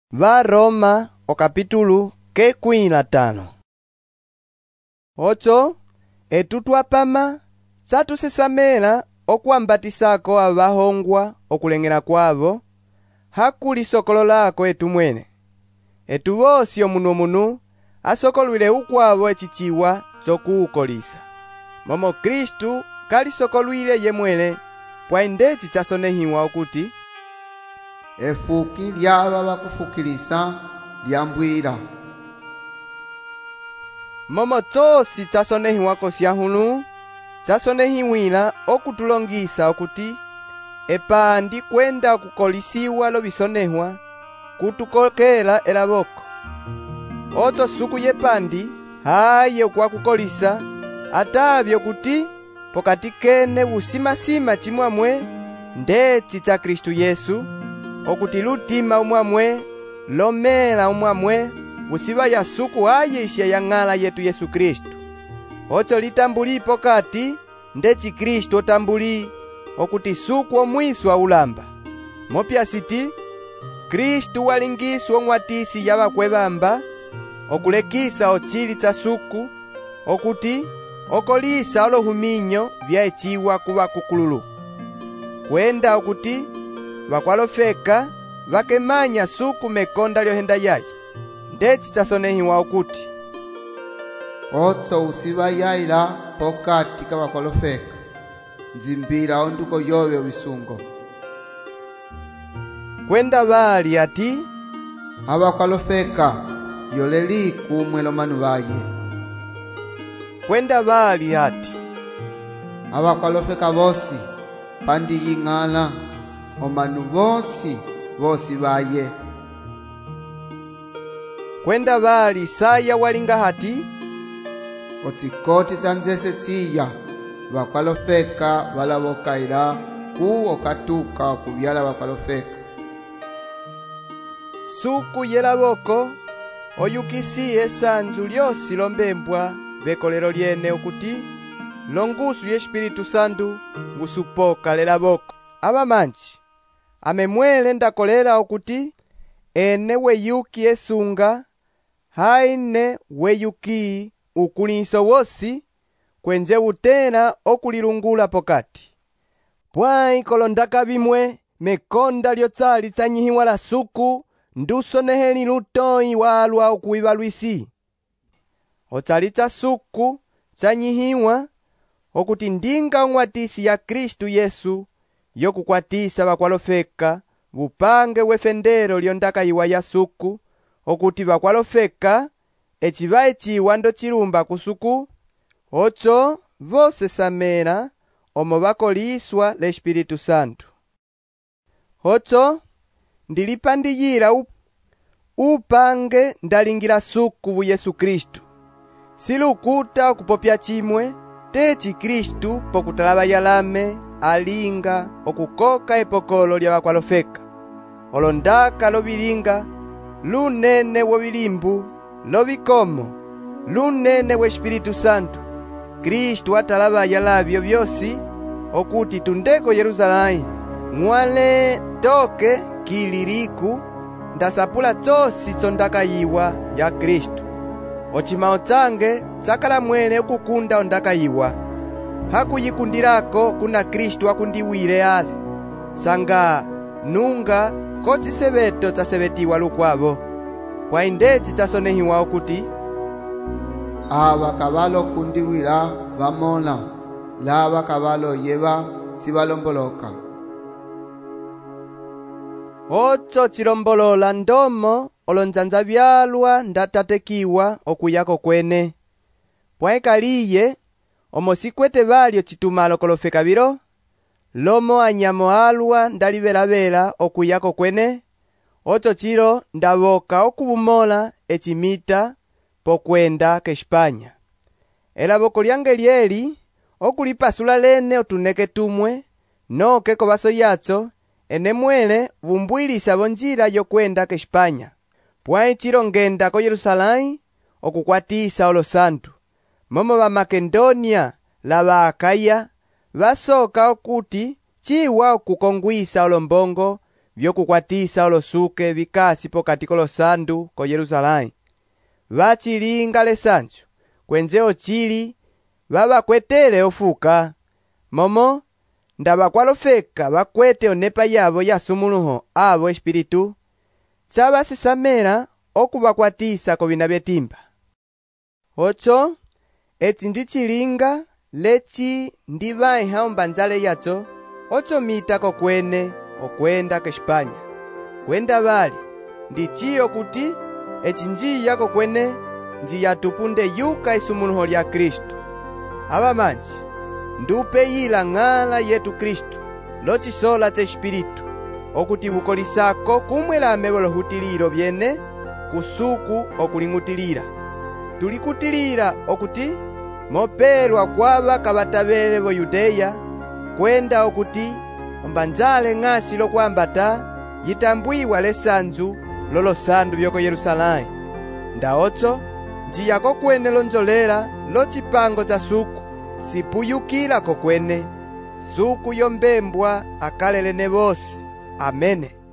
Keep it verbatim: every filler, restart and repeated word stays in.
Va Roma o capítulo que kwina tano. Ocho etutwa pama satusesamela okuambatisako abahongwa okulengela kwavo hakuli sokolo lako etu mwene. Etu bosi omunu omunu asokolwile ukwavo echichiwa chokuukolisa. Momo Kristu kali sokolwile ye mwene pwainde chichasonehiwa okuti efuki lyaba bakufukilisa lyambwira. Momo tosi chasonehiwa kosyahunu chasonehiwila okutulongisa okuti epandi kwenda kukolisiwa lo bisonehwa kutukokela elaboko. Oto suku yepandi haye kwa kukolisa atavyo kuti pokati kene busimasima chimwamwe ndeci cha Kristu Yesu okuti lutima umwamwe lomela umwamwe busiba ya suku haye isya ya ng'ala yetu Yesu Kristu. Ocho litambuli pokati ndeci Kristu otambuli okuti suku omwiswa ulamba. Mopya siti Kristu walingiswa ng'watisi ya bakwebamba okulekisa ochili cha suku okuti okolisa olohuminyo bya echiwa kuba kukululu. Kwenda okuti bakwalofeka bakemanya suku mekonda lyohenda yaye. Ndeci chasonehiwa okuti Otso usiba yaila pokati kabakolofeka nzimbira onduko yobe bisungo. Kwenda bali ati abakolofeka yoleli kumwelo manu baye. Kwenda bali ati abakolofeka bosi pandi ying'ala omanu bosi bosi baye. Kwenda bali saya walinga hati otikoti chanzese chiya bakwalofeka balabokaila ku okatuka kubyala bakwalofeka. Suku yelaboko oyukisi esanzu lyosi lombembwa bekolero lyene okuti longusu ye Espiritu Santu gusupoka lelaboko. Abamanji amemwele ndakolera okuti ene weyuki esunga haine weyuki ukulinso wosi kwenje utena okulilungula pokati. Pwai kolondaka bimwe mekonda lyotsali tsanyihiwa la suku ndusoneheli lutoi walwa okuiba lwisi. Otsali tsa suku tsanyihiwa okuti ndinga ng'watisi ya Kristu Yesu yokukwatisa bakwalofeka bupange wefendero lyondaka iwa ya suku okuti bakwalofeka echiba echiwa ndo chilumba kusuku. Ocho vose samela omo bakoliswa le Espiritu Santu. Ocho ndilipandiyira up, upange ndalingira suku bu Yesu Kristu. Silukuta okupopya chimwe techi Kristu pokutalaba yalame alinga okukoka epokolo lya bakwalofeka. Olondaka lobilinga lunene wobilimbu lobikomo lunene we Espiritu Santu. Kristu atalaba yalabyo byosi okuti tundeko Yerusalemu ng'wale toke kiliriku ndasapula tosi tsondaka yiwa ya Kristu. Ochimao tsange tsakala mwene okukunda ondaka yiwa hakuyikundirako kuna Kristu akundiwile ale sanga nunga kochi sebeto tsasebetiwa lukwavo. Pwaindeci tsasonehiwa okuti aba kabalo kundiwila bamola laba kabalo yeba sibalomboloka. Ocho chilombolola ndomo olonjanja byalwa ndatatekiwa okuyako kwene. Pwaekaliye omo sikwete balyo chitumalo kolofeka biro lomo anyamo alwa ndalibelavela okuyako kwene. Ocho chiro ndaboka okubumola echimita pokwenda ke Espanya. Elaboko lyange lyeli okulipasula lene otuneke tumwe noke kobaso yatso ene mwele bumbwilisa bonjira yokwenda ke Espanya. Pwai chiro ngenda ko Yerusalemu okukwatisa olo santu. Momo ba Makedonia la ba Akaya basoka okuti chiwa okukongwisa olo mbongo vyokukwatisa olosuke vikasi pokati kolosandu ko Yerusalemu. Vachilinga lesanju kwenze ochili vavakwetele ofuka. Momo ndaba kwalofeka vakwete onepa yavo yasumuluho avo espiritu tsavasisamela okuvakwatisa kovina vyetimba. Ocho eti ndichilinga lechi ndivaiha ombanzale yacho ocho mita kokwene okwenda ke Espanya. Kwenda vali ndichiyo kuti echi njiya kokwene njiyatupunde yuka isumuluho lya Kristu. Ava manji ndupe yila ng'ala yetu Kristu lochisola cha espiritu okuti vukolisako kumwelame volohutililo vyene kusuku okuling'utilila. Tulikutilila okuti mopelwa kwava kavatavele vo Yudeya kwenda okuti ombanzale ng'asi lokwambata yitambwiwa lesanzu lolosandu vyoko Yerusalemu. Ndaocho njiya kokwene lonjolela lochipango cha suku sipuyukila kokwene. Suku yombembwa akalele ne vosi. Amene.